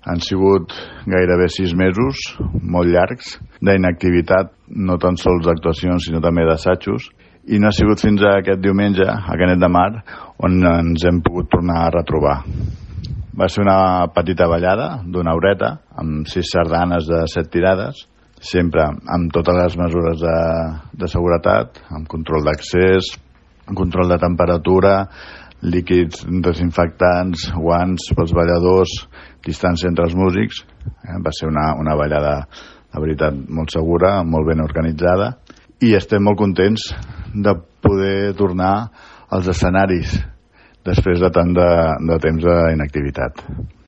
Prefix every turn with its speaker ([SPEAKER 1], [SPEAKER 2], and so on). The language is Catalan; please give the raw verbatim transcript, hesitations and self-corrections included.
[SPEAKER 1] Han sigut gairebé sis mesos, molt llargs, d'inactivitat, no tan sols d'actuacions, sinó també d'assajos, i no ha sigut fins a aquest diumenge, a Canet de Mar, on ens hem pogut tornar a retrobar. Va ser una petita ballada d'una horeta, amb sis sardanes de set tirades, sempre amb totes les mesures de, de seguretat, amb control d'accés, control de temperatura, líquids desinfectants, guants pels balladors, distància entre els músics. Eh, va ser una, una ballada, de veritat, molt segura, molt ben organitzada, i estem molt contents de poder tornar als escenaris després de tant de, de temps d'inactivitat.